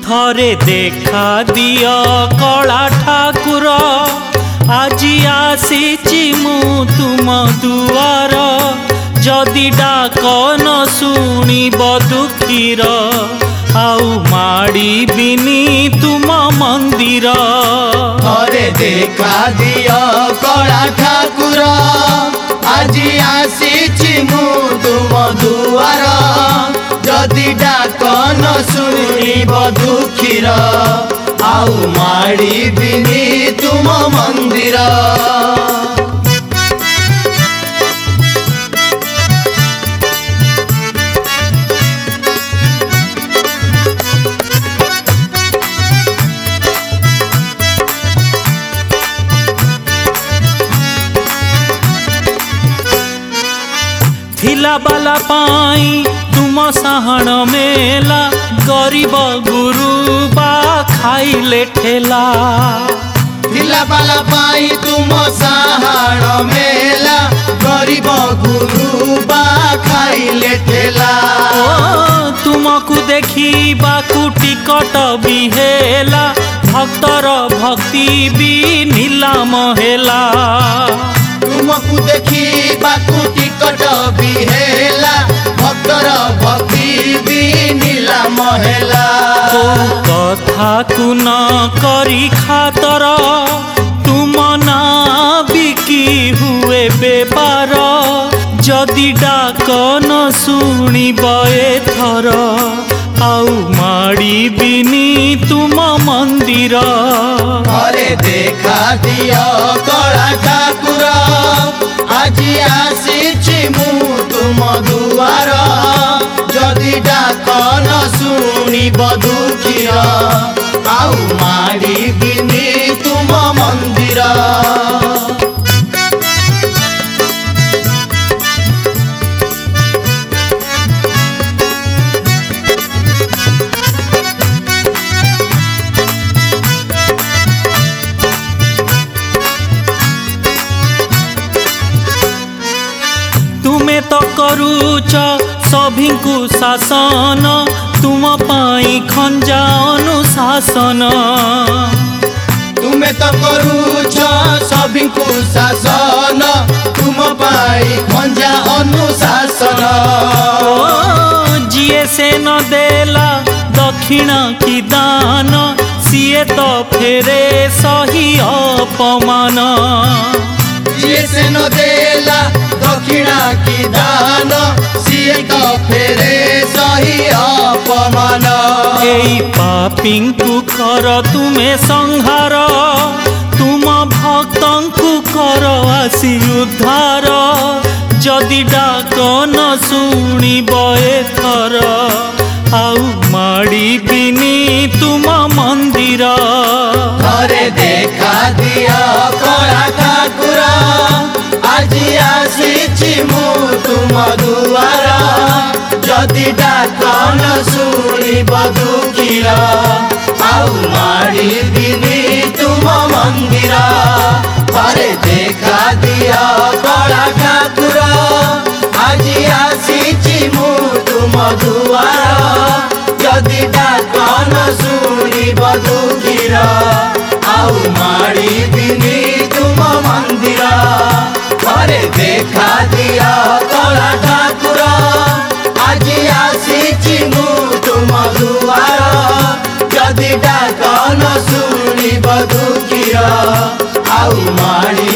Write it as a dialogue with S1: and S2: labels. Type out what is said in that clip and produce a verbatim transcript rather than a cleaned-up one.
S1: थरे देखा दिय कला ठाकुर आजी आसीची मु तुम दुआर जदि डाक न शुणिब दुखीर आउ माड़ी बिनी तुम मंदिर।
S2: थरे देखा दिय कला ठाकुर आजी आसीची मु तुम दुआर जदि डाक न शुणिब दुखीर आउ माड़ी बिनी तुम मंदिर।
S1: थिला बाला पाई तुम साहण मेला गरीब गुरु बा खाइले ठेला।
S2: थिला बाला पाई तुम साहण मेला गरीब गुरु बा खाइले ठेला।
S1: ओ तुमको देखिबाकु टिकट भी हेला भक्तर भक्ति भी नीलाम हेला।
S2: तुमको देखिबाकु टिकट भी हेला भक्तर भक्ति भी नीलाम हेला।
S1: को कथा को न करी खातर तुम ना बिकी हुए बेपार जदि डाक न शुणिब एथर आउ माड़ी बिनी तुम मंदिर।
S2: अरे देखा दिय कला ठाकुर आजी आसीची मु तुम दुआर जदि डाक न शुणिब दुखीर आउ माड़ी बिनी तुम मंदिर।
S1: तुमे तो करूच सभिंकु शासन तुम पाई खंजा अनुशासन।
S2: तुमे तो करूच सभिंकु शासन तुम पाई खंजा अनुशासन।
S1: जिए से न देला दक्षिण की दान सिए तो फेरे सही अपमान।
S2: जिए से न देला दक्षिण की दान सिए तो फेरे सही अपमान।
S1: एई पापिंकु कर तुमे संहार तुम भक्तंकु कर आसी उद्धार जदि डाक न शुणिब एथर आउ माड़ी बिनी तुम मंदिर।
S2: थरे देखा दिय कला ठाकुर आजी आसीची मु तुम दुआर जदि डाक न शुणिब दुखीर आउ माड़ी बिनी तुम मंदिर। थरे देखा दिय कला ठाकुर आजी आसीची मु तुम दुआर जदि डाक न शुणिब दुखीर आउ माड़ी बिनी तुम मंदिर। थरे देखा दिय कला ठाकुर आजी आसीची मु तुम दुआर जदि डाक न शुणिब दुखीर आउ माड़ी